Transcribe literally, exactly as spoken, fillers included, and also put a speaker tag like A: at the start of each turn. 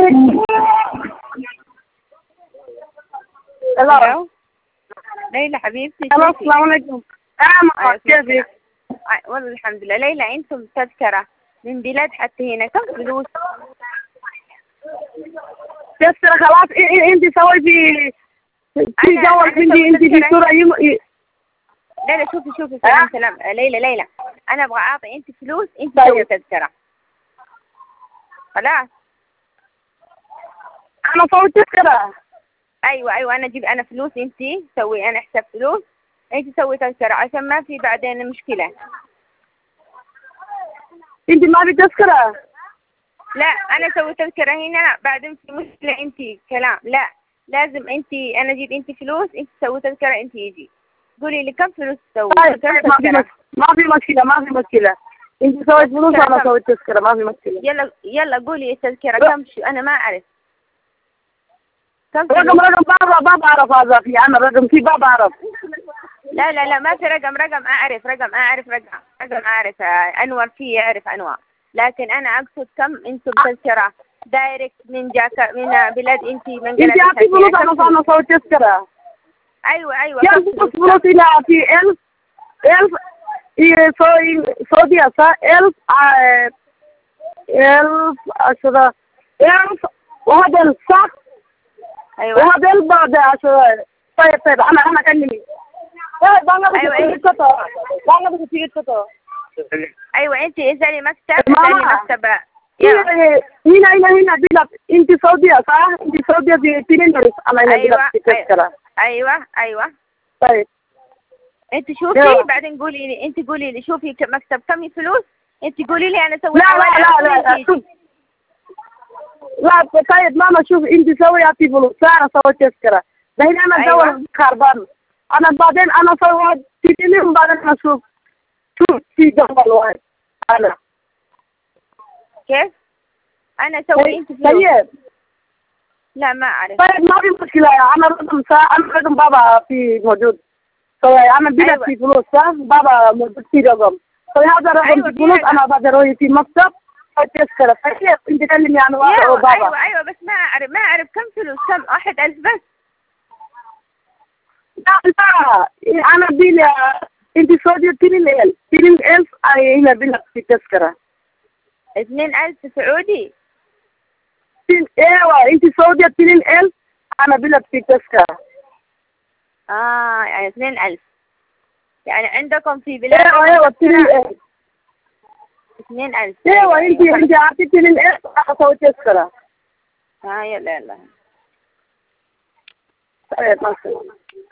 A: الو ليلى حبيبتي.
B: السلام عليكم. اه كيفك؟
A: والله الحمد لله. ليلى عندكم تذكرة من بلاد حتى هنا كم فلوس؟
B: تذكرة خلاص. انت سويتي في جوال عندي انت في صورة يم...
A: لا لا شوفي شوفي سلام أه؟ سلام ليلى ليلى انا ابغى اعطي انت فلوس انت سوي تذكرة خلاص.
B: انا سويت تذكرة.
A: ايوه ايوه انا اجيب انا فلوس انت سوي انا حساب فلوس انت سوي تذكرة عشان ما في بعدين مشكلة.
B: انت ما في تذكرة؟
A: لا انا سوي تذكرة هنا بعدين في مشكلة انت كلام. لا لازم انت انا اجيب انت فلوس انت تسوي تذكرة انت يجي قولي لي كم فلوس تسوي.
B: طيب طيب ما في مشكلة ما في مشكلة ما في مشكلة. انت سويت فلوس وانا سويت تذكرة ما في مشكلة.
A: يلا يلا قولي التذكرة كم شو انا ما اعرف كم
B: رقم رقم بابا ما بعرف هذا في انا رقم في ما بعرف.
A: لا لا لا ما في رقم رقم اعرف رقم اعرف رقم رقم اعرف انور فيه يعرف انور لكن انا اقصد كم انتم تذكرة دايركت من جاك من بلاد انت من بلاد
B: انت اعطي فلوس انا انا سويت تذكرة.
A: ايوه ايوه
B: كم فلوس فلوس الى في ألف ألف سوي سعودية صح ألف ألف عشرة ألف وهذا صح.
A: ايوه
B: وهذا البعد عشرة. طيب طيب انا انا كلمني. ايه بانغ
A: ايوه
B: بتيجي تطو بانغ بتيجي تطو.
A: ايوه انت اسالي مكتب اسالي مكتب.
B: هنا هنا هنا بلاد انت سعودية صح؟ انت سعودية في تيلينورس انا هنا
A: أيوة
B: بلاد في تذكرة.
A: ايوه ايوه
B: طيب
A: انت شوفي
B: يلا.
A: بعدين قولي لي انت قولي لي شوفي مكتب كم فلوس انت قولي لي انا اسوي
B: لا لا لا لا شوف لا طيب ماما شوف انت سوي اعطي فلوس انا سوي تذكرة دحين انا
A: أيوة.
B: ادور خربان انا بعدين انا سوي تجيني وبعدين اشوف شوف في جنبال واحد انا
A: كيف انا اسوي انت فلوس.
B: طيب
A: لا ما اعرف.
B: طيب ما في مشكلة انا رقم سا انا رقم بابا في موجود سوي انا بلا
A: أيوة.
B: في فلوس صح بابا موجود في رقم سوي هذا رقم
A: أيوة
B: في فلوس انا بقدر في مكتب تذكرة طيب انت كلمني عن بابا.
A: ايوه ايوه بس ما اعرف ما اعرف كم فلوس كم واحد ألف بس.
B: لا لا انا بلا انت سعودية تنين ألف تنين ألف هنا بلا في تذكرة.
A: اثنين ألف سعودي.
B: ايوه انت سعودية تنين ألف انا بلا في تذكرة.
A: اه يعني اثنين ألف يعني عندكم في بلاد.
B: ايوه ايوه تنين ألف.
A: اثنين ألف.
B: ايوه انت انت اعطيتي تنين ألف انا سوي تذكرة.
A: اه يلا يلا.
B: طيب ما